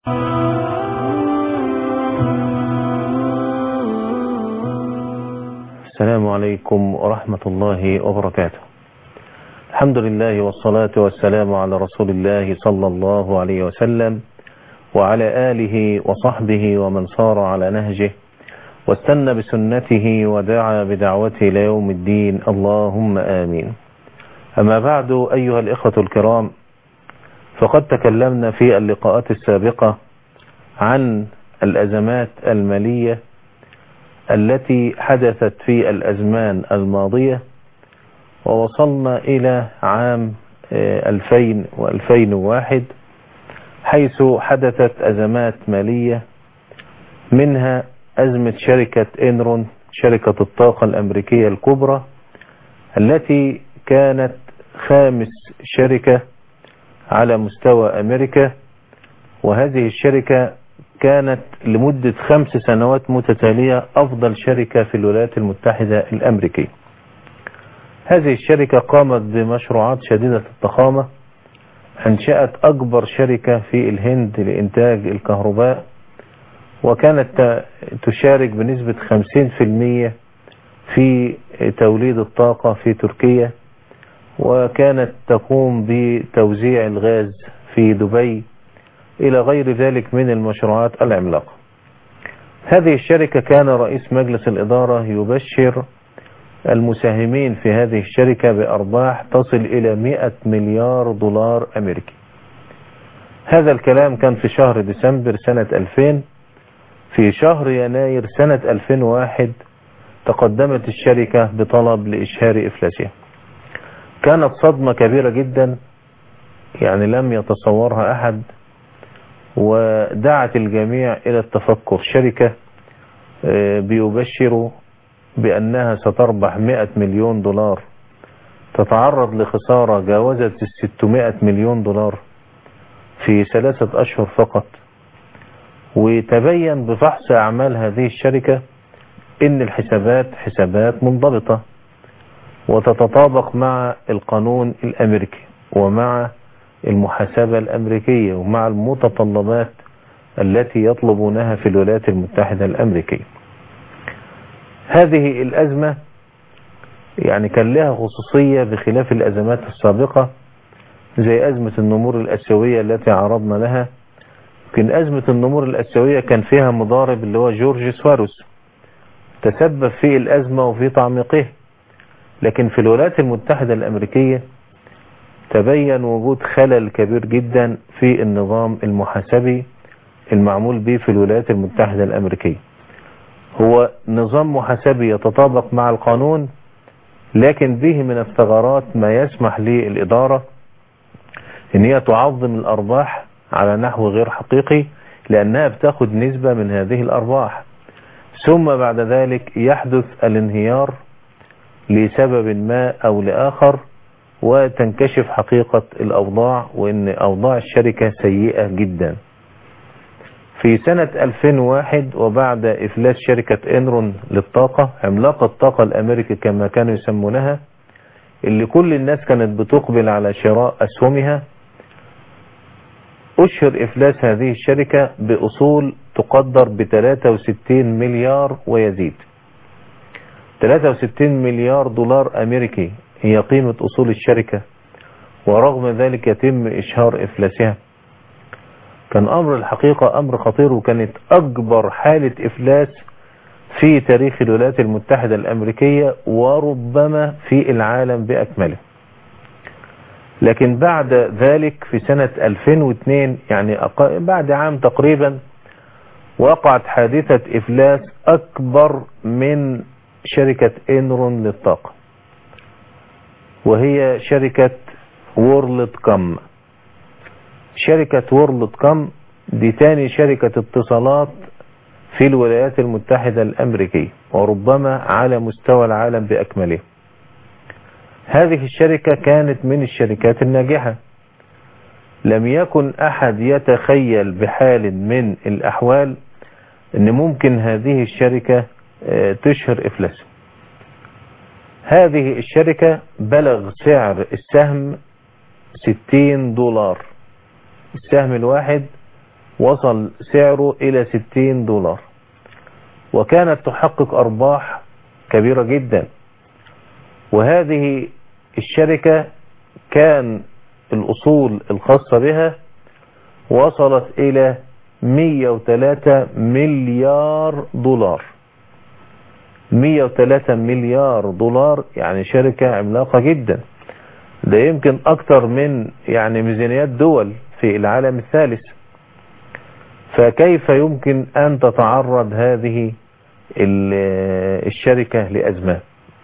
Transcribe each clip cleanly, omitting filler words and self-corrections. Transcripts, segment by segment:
السلام عليكم ورحمة الله وبركاته. الحمد لله والصلاة والسلام على رسول الله صلى الله عليه وسلم وعلى آله وصحبه ومن صار على نهجه واستنى بسنته ودعا بدعوته إلى يوم الدين، اللهم آمين. أما بعد، أيها الإخوة الكرام، فقد تكلمنا في اللقاءات السابقة عن الأزمات المالية التي حدثت في الأزمان الماضية، ووصلنا إلى عام 2000 و2001 حيث حدثت أزمات مالية، منها أزمة شركة إنرون، شركة الطاقة الأمريكية الكبرى التي كانت خامس شركة على مستوى أمريكا، وهذه الشركة كانت لمدة 5 سنوات متتالية أفضل شركة في الولايات المتحدة الأمريكية. هذه الشركة قامت بمشروعات شديدة الضخامة، أنشأت أكبر شركة في الهند لإنتاج الكهرباء، وكانت تشارك بنسبة 50% في توليد الطاقة في تركيا، وكانت تقوم بتوزيع الغاز في دبي، إلى غير ذلك من المشروعات العملاقة. هذه الشركة كان رئيس مجلس الإدارة يبشر المساهمين في هذه الشركة بأرباح تصل إلى 100 مليار دولار أمريكي. هذا الكلام كان في شهر ديسمبر سنة 2000. في شهر يناير سنة 2001 تقدمت الشركة بطلب لإشهار إفلاسها. كانت صدمة كبيرة جدا، يعني لم يتصورها أحد، ودعت الجميع إلى التفكر. شركة بيبشروا بأنها ستربح 100 مليون دولار تتعرض لخسارة جاوزت 600 مليون دولار في 3 أشهر فقط. وتبين بفحص أعمال هذه الشركة إن الحسابات حسابات منضبطة وتتطابق مع القانون الأمريكي ومع المحاسبة الأمريكية ومع المتطلبات التي يطلبونها في الولايات المتحدة الأمريكية. هذه الأزمة يعني كان لها خصوصية بخلاف الأزمات السابقة، زي أزمة النمور الآسيوية التي عرضنا لها. لكن أزمة النمور الآسيوية كان فيها مضارب اللي هو جورج سواروس تسبب في الأزمة وفي تعميقها. لكن في الولايات المتحدة الأمريكية تبين وجود خلل كبير جدا في النظام المحاسبي المعمول به في الولايات المتحدة الأمريكية. هو نظام محاسبي يتطابق مع القانون، لكن به من الثغرات ما يسمح للإدارة ان هي تعظم الأرباح على نحو غير حقيقي، لأنها بتاخد نسبة من هذه الأرباح، ثم بعد ذلك يحدث الانهيار لسبب ما أو لآخر، وتنكشف حقيقة الأوضاع، وإن أوضاع الشركة سيئة جدا. في سنة 2001 وبعد إفلاس شركة إنرون للطاقة، عملاق الطاقة الأمريكي كما كانوا يسمونها، اللي كل الناس كانت بتقبل على شراء أسهمها، أشهر إفلاس هذه الشركة بأصول تقدر ب63 مليار ويزيد. 63 مليار دولار أمريكي هي قيمة أصول الشركة، ورغم ذلك يتم إشهار إفلاسها. كان أمر الحقيقة أمر خطير، وكانت أكبر حالة إفلاس في تاريخ الولايات المتحدة الأمريكية وربما في العالم بأكمله. لكن بعد ذلك في سنة 2002، يعني بعد عام تقريبا، وقعت حادثة إفلاس أكبر من شركة إنرون للطاقة، وهي شركة وورلد كوم. شركة وورلد كوم دي تاني شركة اتصالات في الولايات المتحدة الأمريكية، وربما على مستوى العالم بأكمله. هذه الشركة كانت من الشركات الناجحة، لم يكن أحد يتخيل بحال من الأحوال أن ممكن هذه الشركة تشهر إفلاسها. هذه الشركة بلغ سعر السهم $60، السهم الواحد وصل سعره إلى 60 دولار، وكانت تحقق أرباح كبيرة جدا. وهذه الشركة كان الأصول الخاصة بها وصلت إلى 103 مليار دولار. 103 مليار دولار يعني شركة عملاقة جدا، ده يمكن أكتر من يعني ميزانيات دول في العالم الثالث. فكيف يمكن أن تتعرض هذه الشركة لأزمات؟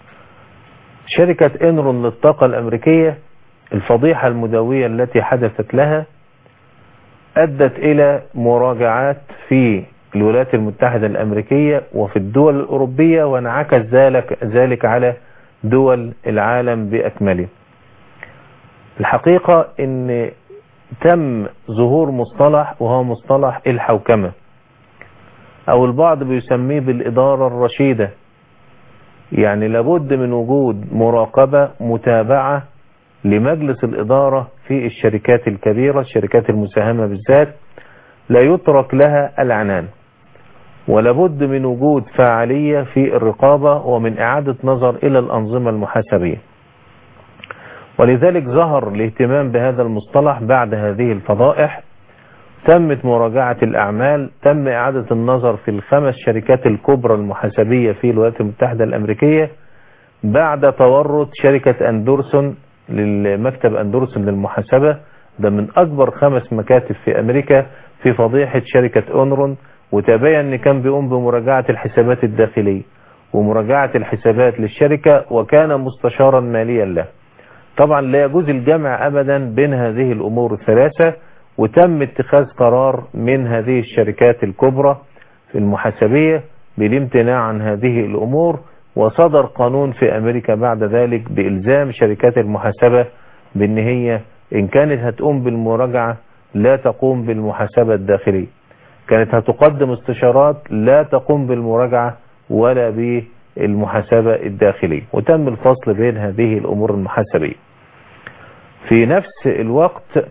شركة إنرون للطاقة الأمريكية، الفضيحة المدوية التي حدثت لها أدت إلى مراجعات في الولايات المتحدة الأمريكية وفي الدول الأوروبية، وانعكس ذلك على دول العالم بأكمله. الحقيقة أن تم ظهور مصطلح، وهو مصطلح الحوكمة، أو البعض بيسميه بالإدارة الرشيدة. يعني لابد من وجود مراقبة متابعة لمجلس الإدارة في الشركات الكبيرة، الشركات المساهمة بالذات، لا يترك لها العنان، ولابد من وجود فاعلية في الرقابة ومن إعادة نظر إلى الأنظمة المحاسبية. ولذلك ظهر الاهتمام بهذا المصطلح بعد هذه الفضائح. تمت مراجعة الأعمال، تم إعادة النظر في الخمس شركات الكبرى المحاسبية في الولايات المتحدة الأمريكية بعد تورط شركة أندرسون للمكتب أندرسون للمحاسبة، ده من أكبر 5 مكاتب في أمريكا، في فضيحة شركة إنرون. وتبين أن كان بيقوم بمراجعة الحسابات الداخلية ومراجعة الحسابات للشركة، وكان مستشارا ماليا له. طبعا لا يجوز الجمع أبدا بين هذه الأمور الثلاثة، وتم اتخاذ قرار من هذه الشركات الكبرى في المحاسبية بالامتناع عن هذه الأمور، وصدر قانون في أمريكا بعد ذلك بإلزام شركات المحاسبة بأن هي إن كانت هتقوم بالمراجعة لا تقوم بالمحاسبة الداخلية، كانت هتقدم استشارات لا تقوم بالمراجعة ولا بالمحاسبة الداخلية، وتم الفصل بين هذه الأمور المحاسبية. في نفس الوقت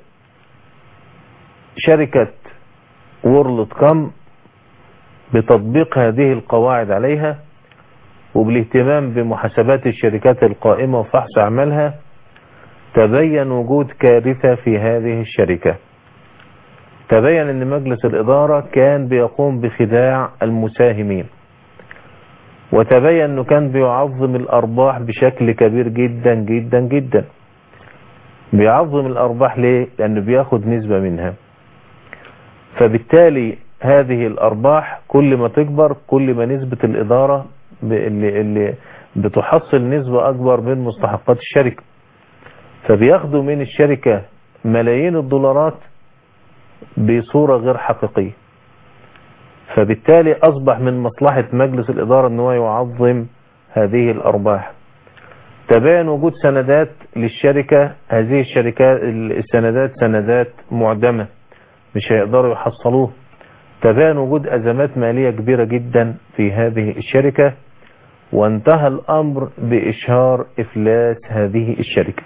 شركة وورلد كام بتطبيق هذه القواعد عليها وبالاهتمام بمحاسبات الشركات القائمة وفحص أعمالها، تبين وجود كارثة في هذه الشركة. تبين أن مجلس الإدارة كان بيقوم بخداع المساهمين، وتبين أنه كان بيعظم الأرباح بشكل كبير جدا جدا جدا. بيعظم الأرباح ليه؟ لأنه بياخد نسبة منها. فبالتالي هذه الأرباح كل ما تكبر كل ما نسبة الإدارة اللي بتحصل نسبة أكبر من مستحقات الشركة، فبياخدوا من الشركة ملايين الدولارات بصورة غير حقيقية. فبالتالي أصبح من مصلحة مجلس الإدارة أنه يعظم هذه الأرباح. تبين وجود سندات للشركة، هذه الشركات السندات سندات معدمة مش هيقدروا يحصلوه. تبين وجود أزمات مالية كبيرة جدا في هذه الشركة، وانتهى الأمر بإشهار إفلاس هذه الشركة.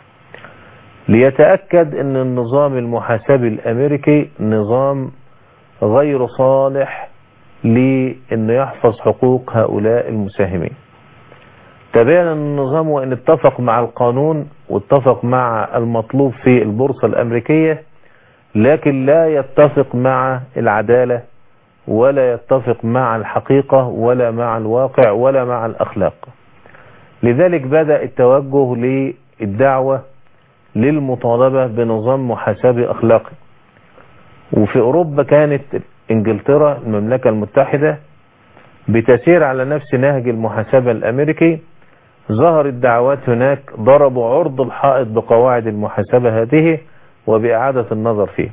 ليتأكد أن النظام المحاسبي الأمريكي نظام غير صالح لأنه يحفظ حقوق هؤلاء المساهمين. تبين أن النظام وإن اتفق مع القانون واتفق مع المطلوب في البورصة الأمريكية، لكن لا يتفق مع العدالة ولا يتفق مع الحقيقة ولا مع الواقع ولا مع الأخلاق. لذلك بدأ التوجه للدعوة للمطالبة بنظام محاسبي أخلاقي. وفي أوروبا كانت إنجلترا المملكة المتحدة بتسير على نفس نهج المحاسبة الأمريكي. ظهرت دعوات هناك، ضربوا عرض الحائط بقواعد المحاسبة هذه وبإعادة النظر فيه.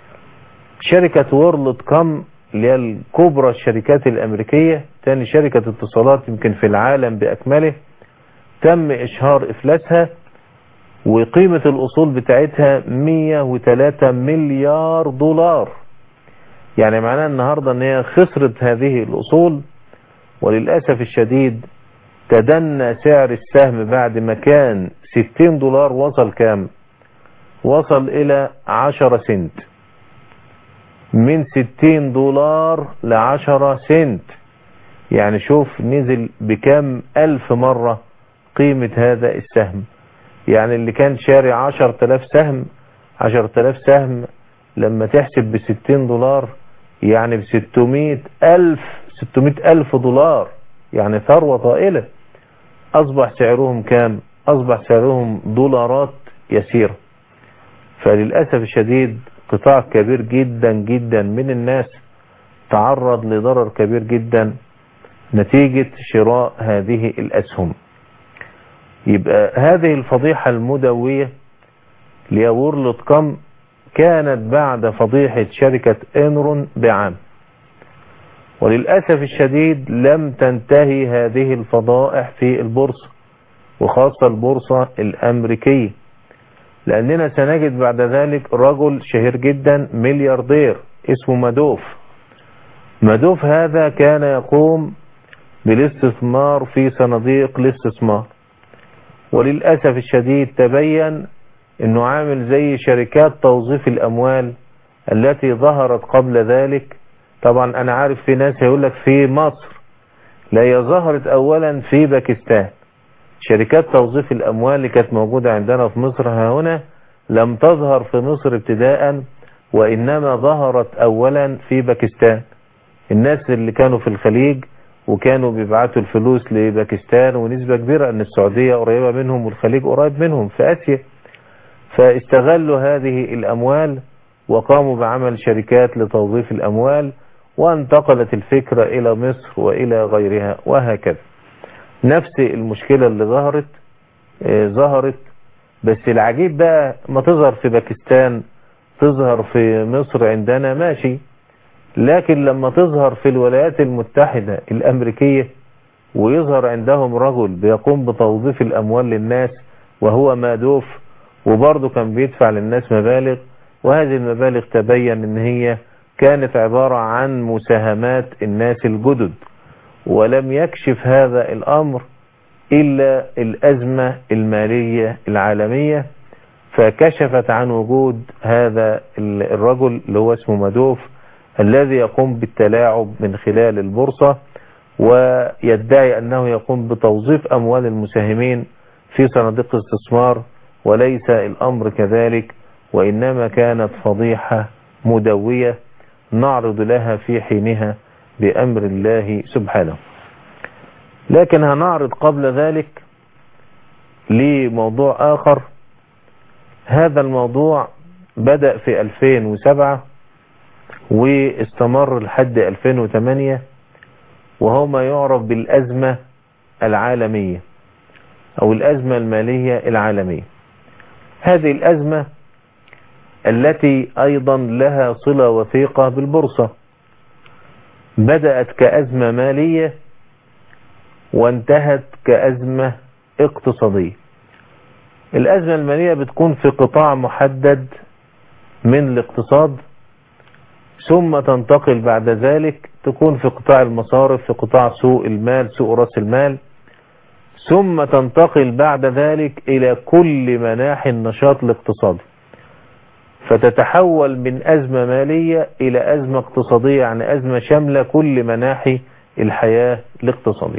شركة وورلد كام اللي هي الكبرى الشركات الأمريكية، تاني شركة اتصالات يمكن في العالم بأكمله، تم إشهار إفلاسها، وقيمة الأصول بتاعتها 103 مليار دولار. يعني معناه النهاردة ان هي خسرت هذه الأصول. وللأسف الشديد تدنى سعر السهم بعد ما كان 60 دولار وصل كام؟ وصل إلى 10 سنت. من 60 دولار ل10 سنت. يعني شوف نزل بكم ألف مرة قيمة هذا السهم. يعني اللي كان شاري 10,000 سهم، 10,000 سهم لما تحسب ب60 دولار يعني ب600,000 دولار، يعني ثروة طائلة. أصبح سعرهم كام؟ أصبح سعرهم دولارات يسيرة. فللأسف الشديد قطاع كبير جدا جدا من الناس تعرض لضرر كبير جدا نتيجة شراء هذه الأسهم. يبقى هذه الفضيحة المدوية لورلد كوم كانت بعد فضيحة شركة إنرون بعام. وللأسف الشديد لم تنتهي هذه الفضائح في البورصة، وخاصة البورصة الأمريكية، لأننا سنجد بعد ذلك رجل شهير جدا ملياردير اسمه مادوف. مادوف هذا كان يقوم بالاستثمار في صناديق الاستثمار، وللأسف الشديد تبين انه عامل زي شركات توظيف الأموال التي ظهرت قبل ذلك. طبعا انا عارف في ناس هيقولك في مصر، لا، هي ظهرت اولا في باكستان. شركات توظيف الأموال اللي كانت موجودة عندنا في مصر هنا لم تظهر في مصر ابتداء، وإنما ظهرت أولا في باكستان. الناس اللي كانوا في الخليج وكانوا بيبعتوا الفلوس لباكستان، ونسبة كبيرة أن السعودية قريبة منهم والخليج قريب منهم في آسيا، فاستغلوا هذه الأموال وقاموا بعمل شركات لتوظيف الأموال، وانتقلت الفكرة إلى مصر وإلى غيرها وهكذا. نفس المشكلة اللي ظهرت، بس العجيب بقى ما تظهر في باكستان تظهر في مصر عندنا ماشي، لكن لما تظهر في الولايات المتحدة الأمريكية ويظهر عندهم رجل بيقوم بتوظيف الأموال للناس وهو مادوف، وبرضه كان بيدفع للناس مبالغ، وهذه المبالغ تبين ان هي كانت عبارة عن مساهمات الناس الجدد، ولم يكشف هذا الأمر إلا الأزمة المالية العالمية، فكشفت عن وجود هذا الرجل اللي هو اسمه مادوف الذي يقوم بالتلاعب من خلال البورصة، ويدعي أنه يقوم بتوظيف أموال المساهمين في صناديق الاستثمار، وليس الأمر كذلك، وإنما كانت فضيحة مدوية نعرض لها في حينها بأمر الله سبحانه. لكن هنعرض قبل ذلك لموضوع آخر. هذا الموضوع بدأ في 2007 واستمر لحد 2008، وهو ما يعرف بالأزمة العالمية أو الأزمة المالية العالمية. هذه الأزمة التي أيضا لها صلة وثيقة بالبورصة بدأت كأزمة مالية وانتهت كأزمة اقتصادية. الأزمة المالية بتكون في قطاع محدد من الاقتصاد، ثم تنتقل بعد ذلك تكون في قطاع المصارف، في قطاع سوق المال، سوق رأس المال، ثم تنتقل بعد ذلك إلى كل مناحي النشاط الاقتصادي، فتتحول من أزمة مالية إلى أزمة اقتصادية، يعني أزمة شاملة كل مناحي الحياة الاقتصادية.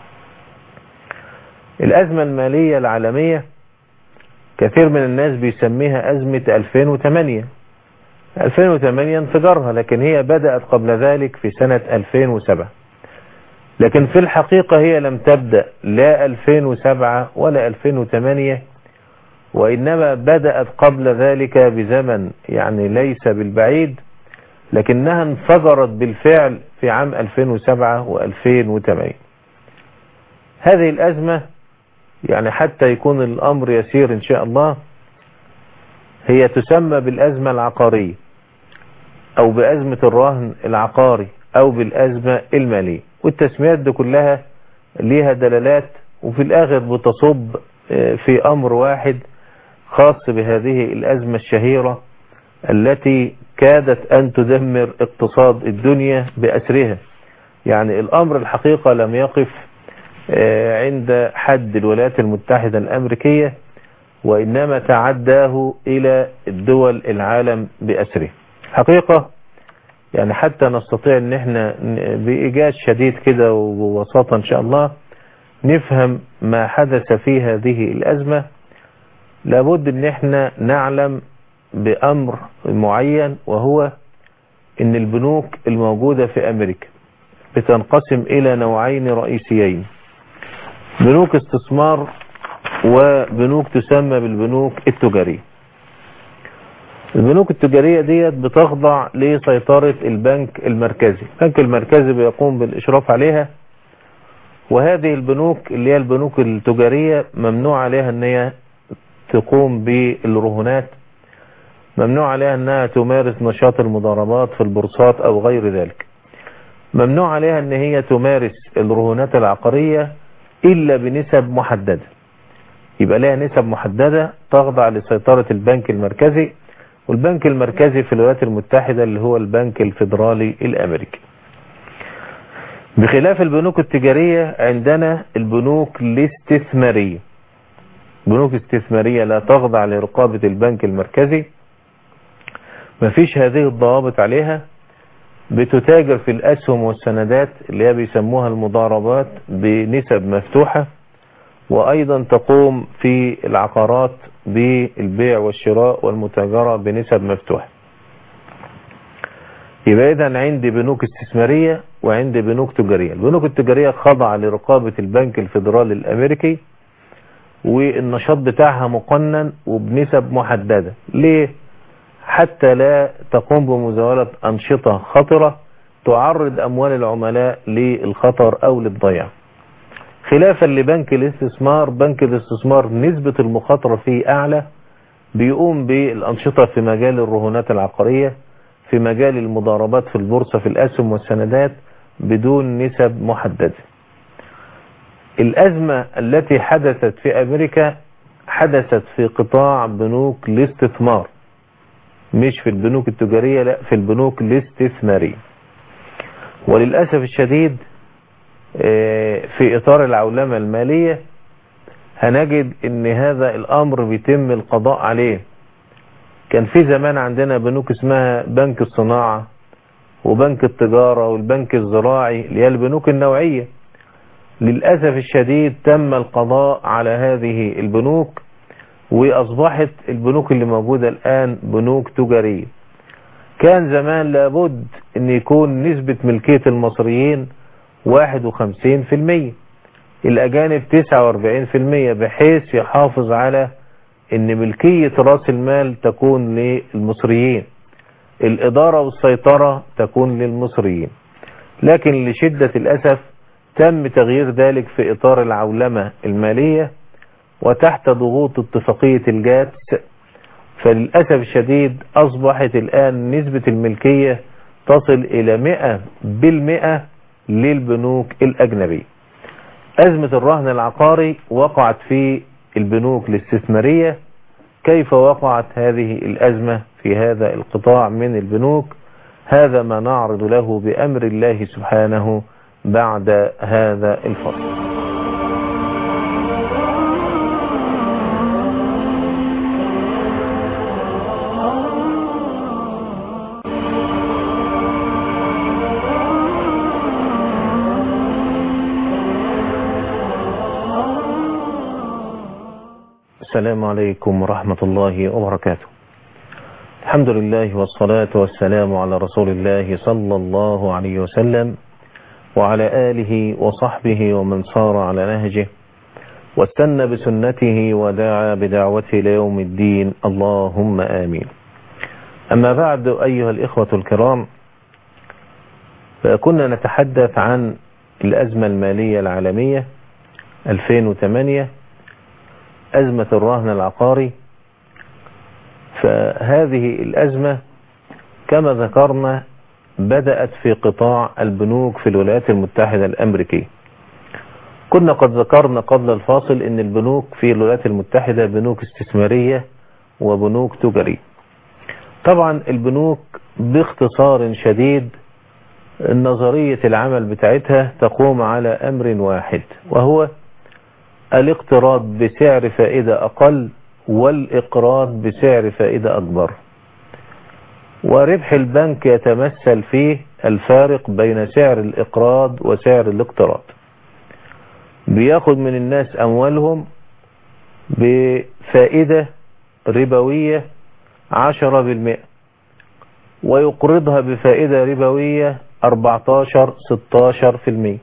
الأزمة المالية العالمية كثير من الناس بيسميها أزمة 2008. 2008 انفجارها، لكن هي بدأت قبل ذلك في سنة 2007. لكن في الحقيقة هي لم تبدأ لا 2007 ولا 2008، وإنما بدأت قبل ذلك بزمن يعني ليس بالبعيد، لكنها انفجرت بالفعل في عام 2007 و2008. هذه الأزمة يعني حتى يكون الأمر يسير إن شاء الله، هي تسمى بالأزمة العقارية أو بأزمة الرهن العقاري أو بالأزمة المالية، والتسميات دي كلها ليها دلالات، وفي الآخر بتصب في أمر واحد خاص بهذه الأزمة الشهيرة التي كادت أن تدمر اقتصاد الدنيا بأسرها. يعني الأمر الحقيقة لم يقف عند حد الولايات المتحدة الأمريكية، وإنما تعداه إلى الدول العالم بأسره. حقيقة يعني حتى نستطيع ان احنا بإيجاز شديد كده وببساطة ان شاء الله نفهم ما حدث في هذه الأزمة، لابد ان احنا نعلم بأمر معين، وهو ان البنوك الموجودة في أمريكا بتنقسم إلى نوعين رئيسيين: بنوك استثمار وبنوك تسمى بالبنوك التجارية. البنوك التجارية ديت بتخضع لسيطرة البنك المركزي. البنك المركزي بيقوم بالإشراف عليها، وهذه البنوك اللي هي البنوك التجارية ممنوع عليها ان هي تقوم بالرهونات، ممنوع عليها انها تمارس نشاط المضاربات في البورصات او غير ذلك، ممنوع عليها ان هي تمارس الرهونات العقارية الا بنسب محددة. يبقى لها نسب محددة تخضع لسيطرة البنك المركزي، والبنك المركزي في الولايات المتحدة اللي هو البنك الفيدرالي الامريكي. بخلاف البنوك التجارية عندنا البنوك الاستثمارية. بنوك استثمارية لا تخضع لرقابة البنك المركزي، مفيش هذه الضوابط عليها، بتتاجر في الأسهم والسندات اللي هي بيسموها المضاربات بنسب مفتوحة، وأيضا تقوم في العقارات بالبيع والشراء والمتاجرة بنسب مفتوحة. يبقى إذن عندي بنوك استثمارية وعندي بنوك تجارية. البنوك التجارية خاضعة لرقابة البنك الفيدرالي الأمريكي، والنشاط بتاعها مقنن وبنسب محددة. ليه؟ حتى لا تقوم بمزاولة أنشطة خطرة تعرض أموال العملاء للخطر أو للضياع. خلافا لبنك الاستثمار، بنك الاستثمار نسبة المخاطرة فيه أعلى، بيقوم بالأنشطة في مجال الرهونات العقارية، في مجال المضاربات في البورصة في الأسهم والسندات بدون نسب محددة. الأزمة التي حدثت في أمريكا حدثت في قطاع بنوك الاستثمار، مش في البنوك التجارية، لا في البنوك الاستثمارية. وللأسف الشديد في إطار العولمة المالية هنجد ان هذا الأمر بيتم القضاء عليه. كان في زمان عندنا بنوك اسمها بنك الصناعة وبنك التجارة والبنك الزراعي اللي هي البنوك النوعية. للأسف الشديد تم القضاء على هذه البنوك، وأصبحت البنوك اللي موجودة الآن بنوك تجارية. كان زمان لابد أن يكون نسبة ملكية المصريين 51%، الأجانب 49%، بحيث يحافظ على أن ملكية رأس المال تكون للمصريين، الإدارة والسيطرة تكون للمصريين. لكن لشدة الأسف تم تغيير ذلك في إطار العولمة المالية وتحت ضغوط اتفاقية الجاتس، فللأسف الشديد أصبحت الآن نسبة الملكية تصل إلى 100% للبنوك الأجنبية. أزمة الرهن العقاري وقعت في البنوك الاستثمارية. كيف وقعت هذه الأزمة في هذا القطاع من البنوك؟ هذا ما نعرض له بأمر الله سبحانه بعد هذا الفصل. السلام عليكم ورحمة الله وبركاته. الحمد لله والصلاة والسلام على رسول الله صلى الله عليه وسلم وعلى آله وصحبه ومن صار على نهجه واستنى بسنته ودعا بدعوته ليوم الدين، اللهم آمين. أما بعد، أيها الإخوة الكرام، كنا نتحدث عن الأزمة المالية العالمية 2008، أزمة الرهن العقاري. فهذه الأزمة كما ذكرنا بدأت في قطاع البنوك في الولايات المتحدة الأمريكية. كنا قد ذكرنا قبل الفاصل أن البنوك في الولايات المتحدة بنوك استثمارية وبنوك تجارية. طبعا البنوك باختصار شديد نظرية العمل بتاعتها تقوم على أمر واحد، وهو الاقتراض بسعر فائدة أقل والإقراض بسعر فائدة أكبر. وربح البنك يتمثل فيه الفارق بين سعر الإقراض وسعر الاقتراض. بياخد من الناس أموالهم بفائدة ربوية 10% ويقرضها بفائدة ربوية 14-16%.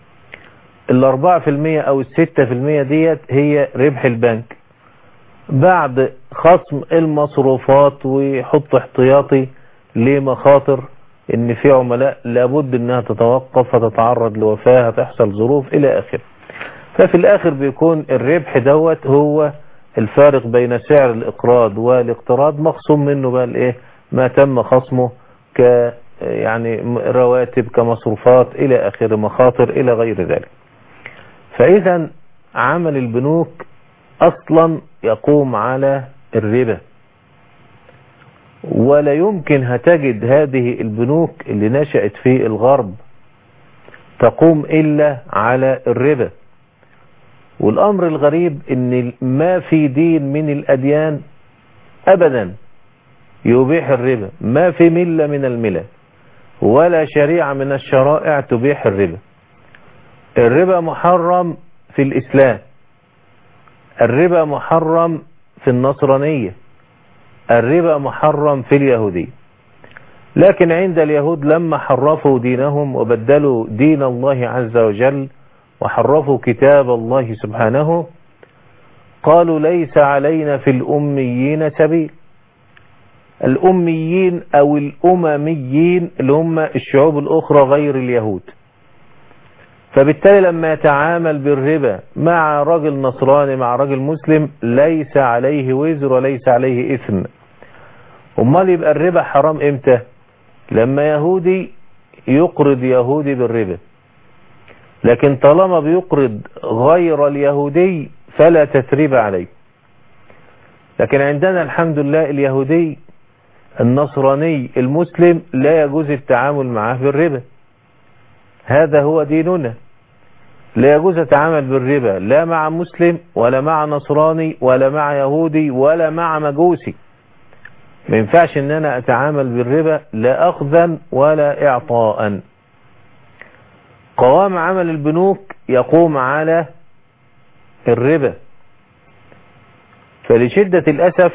4% أو 6% ديت هي ربح البنك بعد خصم المصروفات، ويحط احتياطي لمخاطر ان في عملاء لابد انها تتوقف، فتتعرض لوفاة، هتحصل ظروف الى اخره. ففي الاخر بيكون الربح دوت هو الفارق بين سعر الاقراض والاقتراض، مخصوم منه بقى الايه ما تم خصمه ك يعني رواتب كمصروفات الى اخره، مخاطر الى غير ذلك. فاذا عمل البنوك اصلا يقوم على الربا، ولا يمكن هتجد هذه البنوك اللي نشأت في الغرب تقوم إلا على الربا. والأمر الغريب ان ما في دين من الأديان أبدا يبيح الربا، ما في ملة من الملل ولا شريعة من الشرائع تبيح الربا. الربا محرم في الإسلام، الربا محرم في النصرانية، الربا محرم في اليهودية. لكن عند اليهود لما حرفوا دينهم وبدلوا دين الله عز وجل وحرفوا كتاب الله سبحانه، قالوا ليس علينا في الأميين سبيل. الأميين أو الأمميين اللي هم الشعوب الأخرى غير اليهود. فبالتالي لما يتعامل بالربا مع رجل نصراني مع رجل مسلم ليس عليه وزر وليس عليه إثم. امال يبقى الربا حرام امتى؟ لما يهودي يقرض يهودي بالربا. لكن طالما بيقرض غير اليهودي فلا تثريب عليه. لكن عندنا الحمد لله اليهودي النصراني المسلم لا يجوز التعامل معه بالربا، هذا هو ديننا. لا يجوز التعامل بالربا لا مع مسلم ولا مع نصراني ولا مع يهودي ولا مع مجوسي. ما ينفعش ان انا اتعامل بالربا لا اخذا ولا اعطاء. قوام عمل البنوك يقوم على الربا. فلشدة الاسف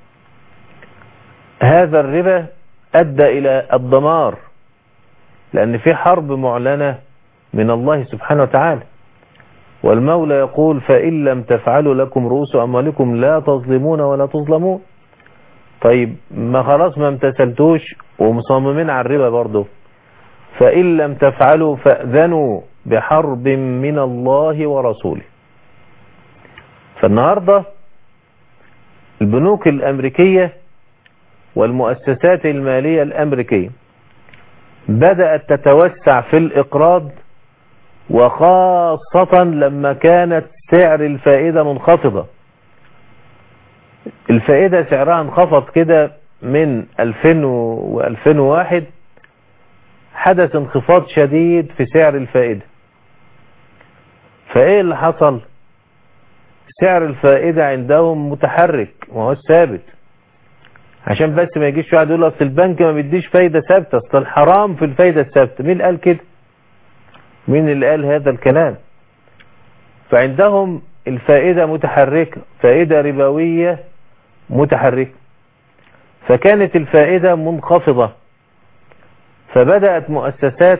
هذا الربا ادى الى الدمار، لان في حرب معلنة من الله سبحانه وتعالى، والمولى يقول فإن لم تفعلوا لكم رؤوس أموالكم لا تظلمون ولا تظلمون. طيب ما خلاص ما امتثلتوش ومصممين على الربا برضه، فإن لم تفعلوا فأذنوا بحرب من الله ورسوله. فالنهاردة البنوك الأمريكية والمؤسسات المالية الأمريكية بدأت تتوسع في الإقراض، وخاصة لما كانت سعر الفائدة منخفضة. الفائدة سعرها انخفض كده من 2000 و2001، حدث انخفاض شديد في سعر الفائدة. فايه اللي حصل؟ سعر الفائدة عندهم متحرك وهو ثابت، عشان بس ما يجيش واحد يقول اصل البنك ما بيديش فايدة ثابتة، اصل الحرام في الفايدة الثابتة. مين قال كده؟ مين اللي قال هذا الكلام؟ فعندهم الفائدة متحركة، فائدة ربوية متحركة، فكانت الفائدة منخفضة. فبدأت مؤسسات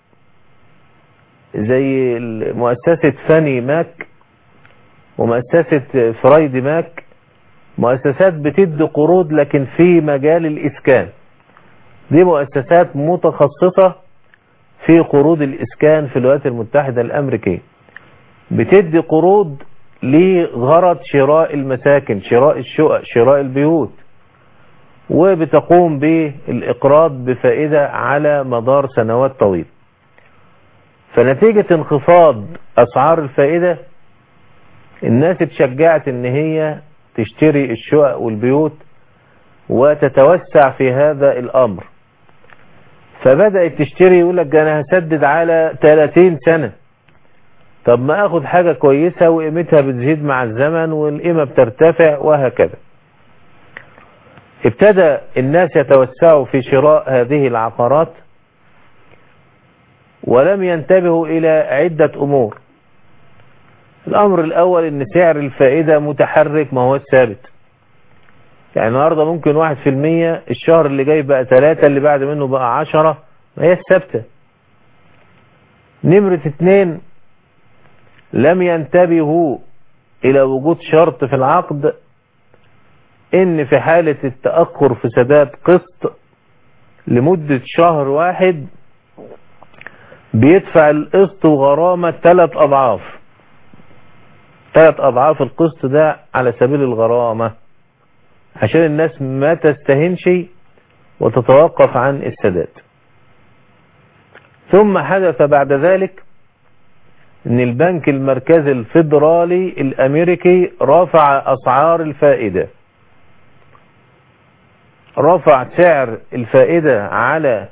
زي مؤسسة فاني ماك ومؤسسة فرايد ماك، مؤسسات بتدي قروض لكن في مجال الإسكان. دي مؤسسات متخصصة في قروض الإسكان في الولايات المتحدة الأمريكية، بتدي قروض لغرض شراء المساكن، شراء الشقق، شراء البيوت، وبتقوم بالإقراض بفائدة على مدار سنوات طويلة. فنتيجة انخفاض أسعار الفائدة الناس اتشجعت ان هي تشتري الشقق والبيوت وتتوسع في هذا الأمر. فبدأت تشتري، يقول لك انا هسدد على 30 سنة. طب ما اخد حاجة كويسة وقيمتها بتزيد مع الزمن والقيمة بترتفع وهكذا. ابتدى الناس يتوسعوا في شراء هذه العقارات، ولم ينتبهوا إلى عدة أمور. الأمر الأول إن سعر الفائدة متحرك، ما هو ثابت. يعني النهاردة ممكن 1%، الشهر اللي جاي بقى 3، اللي بعد منه بقى 10، ما هي ثابتة. نمرة 2، لم ينتبهوا إلى وجود شرط في العقد إن في حالة التأخر في سداد قسط لمدة شهر واحد بيدفع القسط وغرامة 3 أضعاف. 3 أضعاف القسط ده على سبيل الغرامة، عشان الناس ما تستهنش وتتوقف عن السداد. ثم حدث بعد ذلك ان البنك المركزي الفيدرالي الامريكي رفع اسعار الفائدة، رفع سعر الفائدة على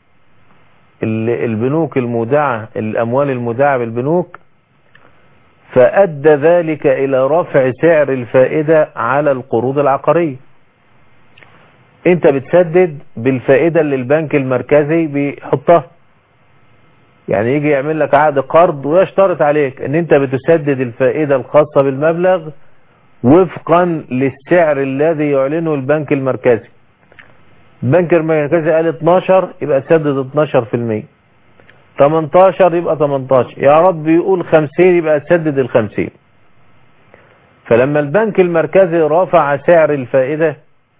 البنوك المودعة، الاموال المودعة بالبنوك، فأدى ذلك إلى رفع سعر الفائدة على القروض العقارية. انت بتسدد بالفائدة اللي البنك المركزي بيحطها. يعني يجي يعمل لك عقد قرض ويشترط عليك ان انت بتسدد الفائدة الخاصة بالمبلغ وفقا للسعر الذي يعلنه البنك المركزي. البنك المركزي قال 12 يبقى تسدد 12%، 18 يبقى 18، يا رب يقول 50 يبقى تسدد 50. فلما البنك المركزي رفع سعر الفائدة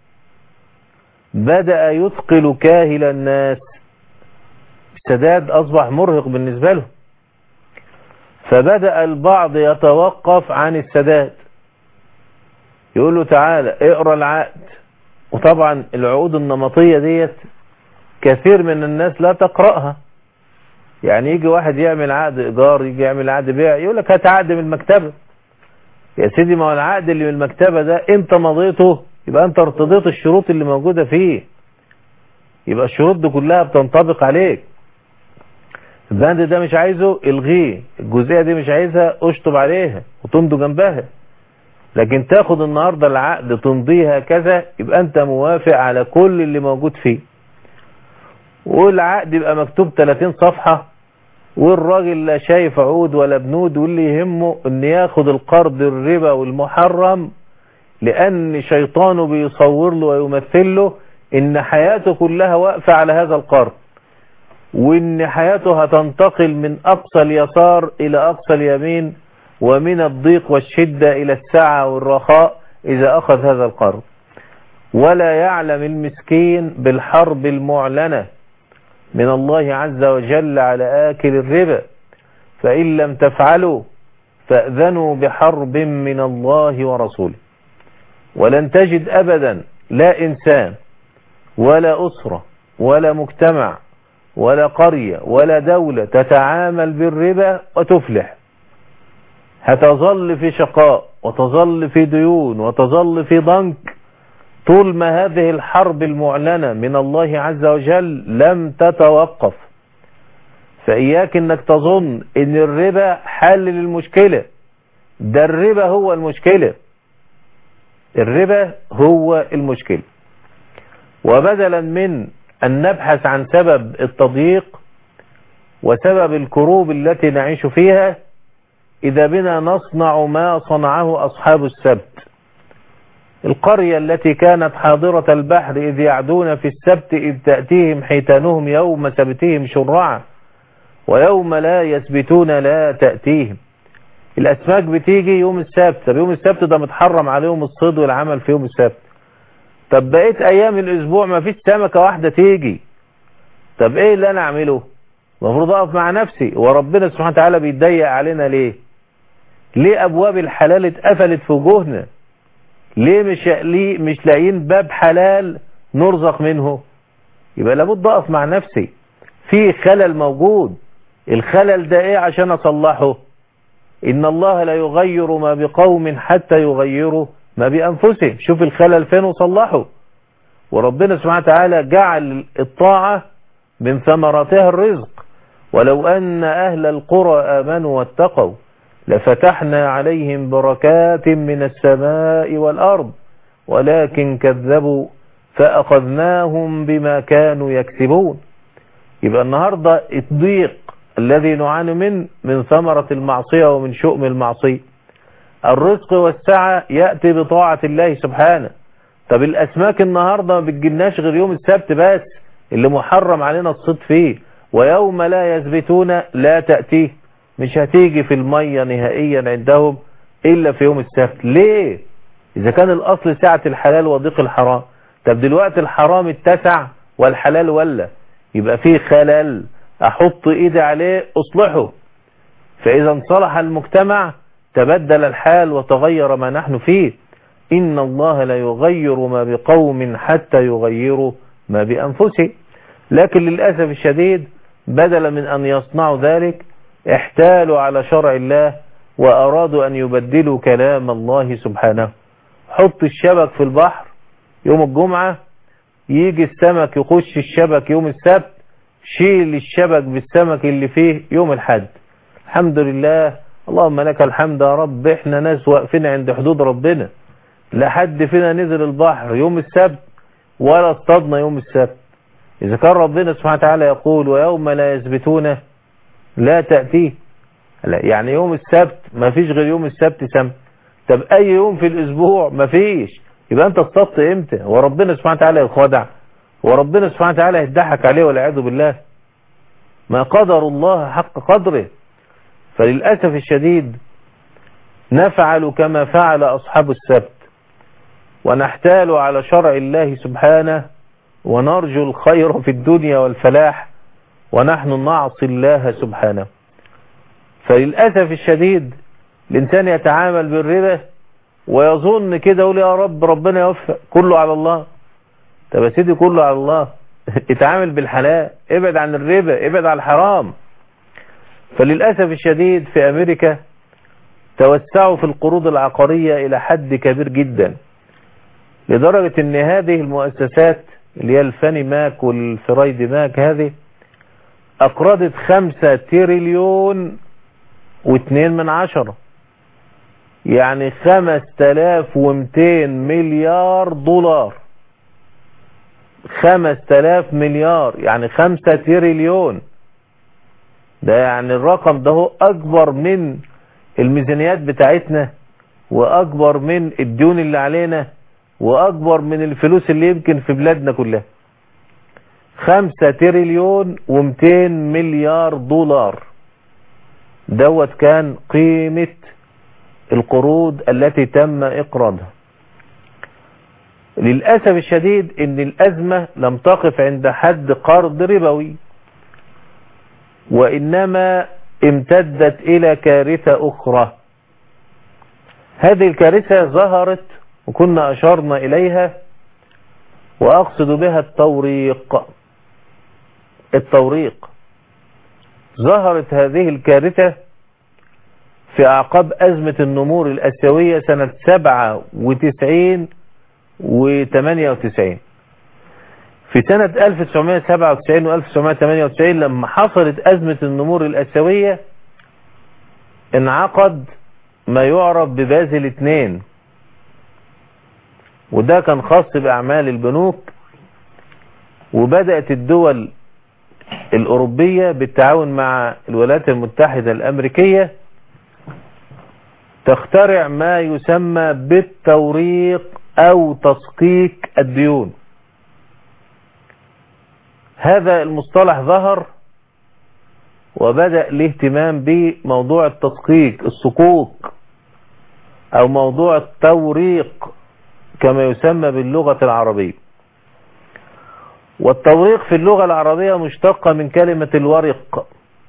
بدأ يثقل كاهل الناس، السداد أصبح مرهق بالنسبة له، فبدأ البعض يتوقف عن السداد، يقول له تعالى اقرأ العقد. وطبعا العقود النمطية ديت كثير من الناس لا تقرأها. يعني يجي واحد يعمل عقد إيجار، يجي يعمل عقد بيع، يقول لك هات عقد من المكتبة. يا سيدي ما هو العقد اللي من المكتبة ده انت مضيته، يبقى انت ارتضيت الشروط اللي موجودة فيه، يبقى الشروط دي كلها بتنطبق عليك. البند ده مش عايزه الغيه، الجزئية دي مش عايزها اشطب عليها وتمضي جنبها. لكن تاخد النهاردة العقد تمضيها كذا، يبقى انت موافق على كل اللي موجود فيه. والعقد يبقى مكتوب 30 صفحة، والراجل لا شايف عود ولا بنود، واللي يهمه ان ياخد القرض الربا والمحرم، لان شيطانه بيصور له ويمثل له ان حياته كلها واقفة على هذا القرض، وان حياته هتنتقل من اقصى اليسار الى اقصى اليمين، ومن الضيق والشدة الى السعة والرخاء اذا اخذ هذا القرض. ولا يعلم المسكين بالحرب المعلنة من الله عز وجل على آكل الربا، فإن لم تفعلوا فأذنوا بحرب من الله ورسوله. ولن تجد أبدا لا إنسان ولا أسرة ولا مجتمع ولا قرية ولا دولة تتعامل بالربا وتفلح. هتظل في شقاء وتظل في ديون وتظل في ضنك طول ما هذه الحرب المعلنة من الله عز وجل لم تتوقف. فإياك انك تظن ان الربا حل للمشكلة، ده الربا هو المشكلة، الربا هو المشكلة. وبدلا من أن نبحث عن سبب التضييق وسبب الكروب التي نعيش فيها، إذا بنا نصنع ما صنعه أصحاب السبت. القرية التي كانت حاضرة البحر إذ يعدون في السبت إذ تأتيهم حيتانهم يوم سبتهم شرعا ويوم لا يسبتون لا تأتيهم. الأسماك بتيجي يوم السبت، طب يوم السبت ده متحرم عليهم الصيد والعمل في يوم السبت. طب بقيت أيام الأسبوع ما فيش سمكة واحدة تيجي، طب إيه اللي أنا أعمله؟ المفروض أقف مع نفسي. وربنا سبحانه وتعالى بيضيق علينا ليه؟ ليه أبواب الحلال اتقفلت في وجوهنا؟ ليه مش لاقيين باب حلال نرزق منه؟ يبقى لابد أقف مع نفسي، في خلل موجود. الخلل ده ايه عشان اصلحه؟ ان الله لا يغير ما بقوم حتى يغيروا ما بانفسهم. شوف الخلل فين وصلحه. وربنا سبحانه وتعالى جعل الطاعة من ثمراتها الرزق. ولو ان اهل القرى امنوا واتقوا لفتحنا عليهم بركات من السماء والارض ولكن كذبوا فأخذناهم بما كانوا يكسبون. يبقى النهاردة الضيق الذي نعاني من ثمرة المعصية ومن شؤم المعصية. الرزق والسعة يأتي بطاعة الله سبحانه. طب الأسماك النهاردة ما بتجيلناش غير يوم السبت بس اللي محرم علينا الصيد فيه، ويوم لا يثبتون لا تأتيه، مش هتيجي في المية نهائيا عندهم إلا في يوم السبت. ليه؟ إذا كان الأصل سعة الحلال وضيق الحرام. طب دلوقتي الحرام اتسع والحلال ولا، يبقى فيه خلل، أحط إيدي عليه أصلحه. فإذا انصلح المجتمع تبدل الحال وتغير ما نحن فيه. إن الله لا يغير ما بقوم حتى يغيروا ما بأنفسهم. لكن للأسف الشديد بدلا من أن يصنعوا ذلك احتالوا على شرع الله وأرادوا أن يبدلوا كلام الله سبحانه. حط الشبك في البحر يوم الجمعة، يجي السمك يخش الشبك يوم السبت، شيل الشبك بالسمك اللي فيه يوم الحد. الحمد لله، اللهم لك الحمد يا رب، احنا ناس واقفين عند حدود ربنا. لا حد فينا نزل البحر يوم السبت ولا اصطادنا يوم السبت. إذا كان ربنا سبحانه وتعالى يقول ويوم لا يثبتون لا تأتيه، يعني يوم السبت ما فيش غير يوم السبت سمك. طب أي يوم في الأسبوع ما فيش، يبقى أنت اصطدت إمتى؟ وربنا سبحانه وتعالى يخدع، وربنا سبحانه وتعالى يضحك عليه والعياذ بالله. ما قدر الله حق قدره. فللأسف الشديد نفعل كما فعل أصحاب السبت، ونحتال على شرع الله سبحانه، ونرجو الخير في الدنيا والفلاح، ونحن نعصي الله سبحانه. فللأسف الشديد الإنسان يتعامل بالربا ويظن كده، يقول يا رب ربنا يوفق، كله على الله. طب يا سيدي كله على الله، اتعامل بالحلال، ابعد عن الربا، ابعد عن الحرام. فللأسف الشديد في أمريكا توسعوا في القروض العقارية إلى حد كبير جدا، لدرجة ان هذه المؤسسات اللي هي الفاني ماك والفرايدي ماك هذه أقرضت 5 تريليون و2 من 10، يعني 5200 مليار دولار. 5000 مليار يعني 5 تريليون. ده يعني الرقم ده هو أكبر من الميزانيات بتاعتنا، وأكبر من الديون اللي علينا، وأكبر من الفلوس اللي يمكن في بلادنا كلها. 5 تريليون و200 مليار دولار دوت كان قيمة القروض التي تم إقراضها. للأسف الشديد ان الأزمة لم تقف عند حد قرض ربوي، وإنما امتدت إلى كارثة أخرى. هذه الكارثة ظهرت وكنا أشرنا إليها، وأقصد بها التوريق. ظهرت هذه الكارثة في أعقاب أزمة النمور الآسيوية سنة 97 و98. في سنة 1997 و 1998 لما حصلت أزمة النمور الآسيوية انعقد ما يعرف ببازل 2، وده كان خاص بأعمال البنوك. وبدأت الدول الأوروبية بالتعاون مع الولايات المتحدة الأمريكية تخترع ما يسمى بالتوريق أو تسقيك الديون. هذا المصطلح ظهر وبدأ الاهتمام بموضوع التسقيك، الصكوك، أو موضوع التوريق كما يسمى باللغة العربية. والتوريق في اللغة العربية مشتقة من كلمة الورق،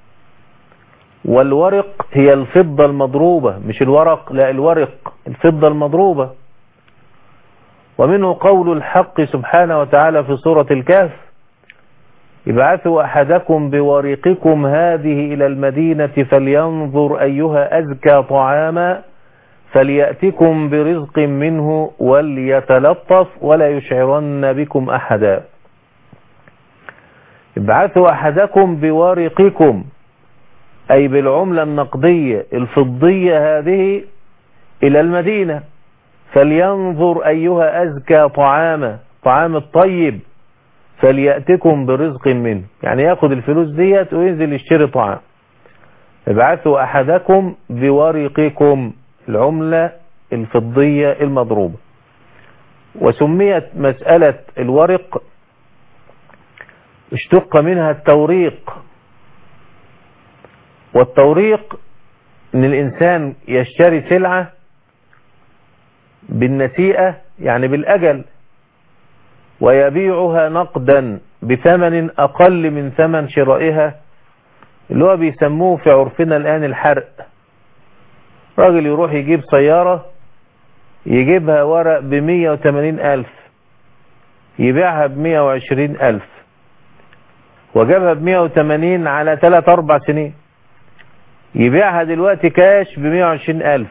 والورق هي الفضة المضروبة، مش الورق، لا الورق الفضة المضروبة. ومنه قول الحق سبحانه وتعالى في سورة الكهف: ابعثوا أحدكم بورقكم هذه إلى المدينة فلينظر أيها أزكى طعاما فليأتكم برزق منه وليتلطف ولا يشعرن بكم أحدا. ابعثوا أحدكم بورقكم، أي بالعملة النقدية الفضية هذه، إلى المدينة فلينظر أيها أزكى طعاما، الطعام الطيب فليأتكم برزق منه، يعني ياخد الفلوس ديت وينزل يشتري طعام. ابعثوا أحدكم بورقكم، العملة الفضية المضروبة. وسميت مسألة الورق اشتق منها التوريق، والتوريق ان الانسان يشتري سلعة بالنسيئة يعني بالأجل ويبيعها نقدا بثمن أقل من ثمن شرائها، اللي هو بيسموه في عرفنا الآن الحرق. راجل يروح يجيب سيارة يجيبها ورق ب180,000 يبيعها ب120,000 وجابها ب180 على 3-4 سنين، يبيعها دلوقتي كاش ب120,000.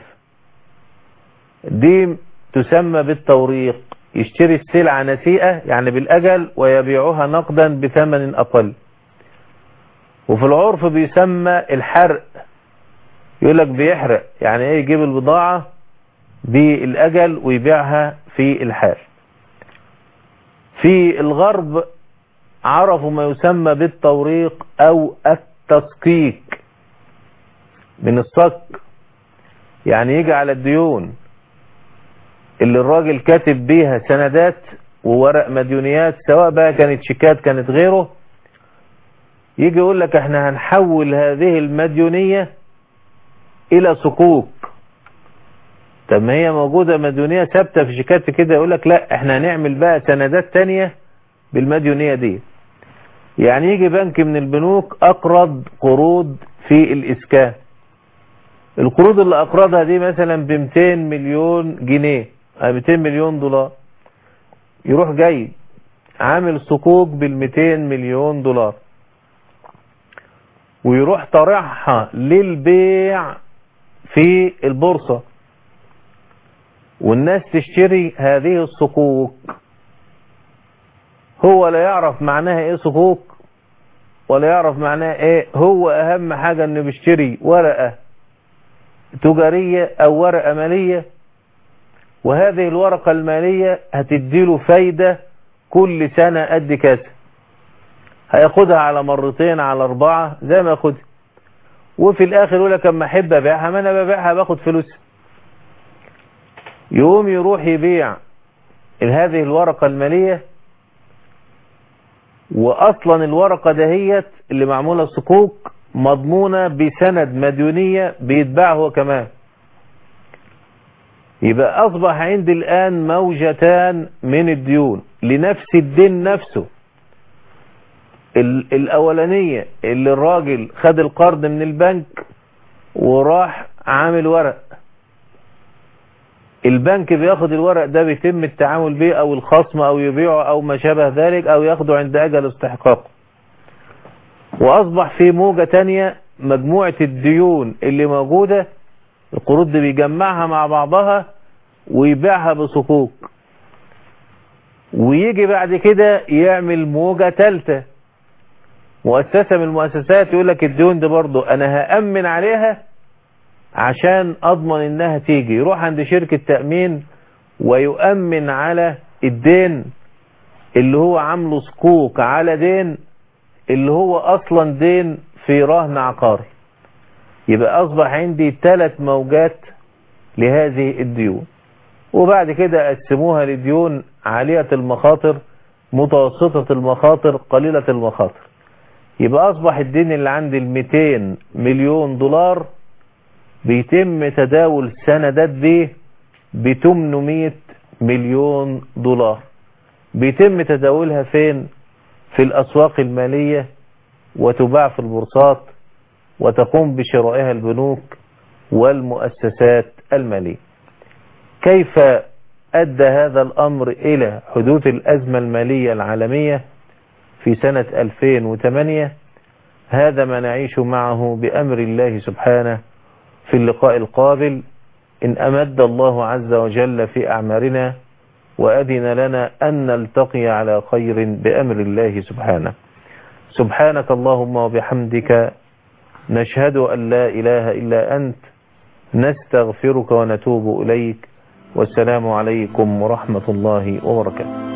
دي تسمى بالتوريق، يشتري السلعة نسيئة يعني بالأجل ويبيعها نقدا بثمن أقل. وفي العرف بيسمى الحرق، يقولك بيحرق يعني ايه، يجيب البضاعة بالأجل ويبيعها في الحال. في الغرب عرفوا ما يسمى بالتوريق أو التسقيك من الصك، يعني يجي على الديون اللي الراجل كاتب بيها سندات وورق مديونيات، سواء بقى كانت شيكات كانت غيره، يجي يقول لك احنا هنحول هذه المديونية الى صكوك. طب ما هي موجودة مديونية ثابتة في شيكات كده، يقول لك لا احنا هنعمل بقى سندات تانية بالمديونية دي. يعني يجي بنك من البنوك اقرض قروض في الاسكان، القروض اللي اقرضها دي مثلا ب200 مليون جنيه 200 مليون دولار، يروح جاي عامل صكوك بال200 مليون دولار ويروح طرحها للبيع في البورصة، والناس تشتري هذه الصكوك. هو لا يعرف معناها ايه صكوك ولا يعرف معناها ايه، هو اهم حاجة انه بيشتري ورقة تجارية او ورقة مالية، وهذه الورقة المالية هتديله فايدة كل سنة قد كذا، هياخدها على مرتين على 4 زي ما ياخدها، وفي الاخر يقول لك اما احب ابيعها ما انا ببيعها باخد فلوسها. يقوم يروح يبيع هذه الورقة المالية، واصلا الورقة دهيت اللي معمولة صكوك مضمونة بسند مديونية بيتباع هو كمان. يبقى اصبح عندي الان موجتان من الديون لنفس الدين نفسه. الاولانية اللي الراجل خد القرض من البنك وراح عامل ورق، البنك بياخد الورق ده بيتم التعامل به او الخصم او يبيعه او ما شابه ذلك او ياخده عند اجل استحقاقه. واصبح في موجة تانية مجموعة الديون اللي موجودة، القروض دي بيجمعها مع بعضها ويبيعها بصكوك، ويجي بعد كده يعمل موجة ثالثة، مؤسسة من المؤسسات يقول لك الديون دي برضو انا هأمن عليها عشان اضمن انها تيجي، يروح عند شركة تأمين ويؤمن على الدين اللي هو عامله صكوك على دين اللي هو اصلا دين في رهن عقاري. يبقى اصبح عندي 3 موجات لهذه الديون، وبعد كده قسموها لديون عالية المخاطر، متوسطة المخاطر، قليلة المخاطر. يبقى اصبح الدين اللي عندي 200 مليون دولار بيتم تداول السندات دي 800 مليون دولار، بيتم تداولها فين؟ في الاسواق المالية، وتباع في البورصات، وتقوم بشرائها البنوك والمؤسسات المالية. كيف أدى هذا الأمر إلى حدوث الأزمة المالية العالمية في سنة 2008؟ هذا ما نعيش معه بأمر الله سبحانه في اللقاء القابل، إن أمد الله عز وجل في أعمارنا وأذن لنا أن نلتقي على خير بأمر الله سبحانه. سبحانك اللهم وبحمدك، نشهد أن لا إله إلا أنت، نستغفرك ونتوب إليك، والسلام عليكم ورحمة الله وبركاته.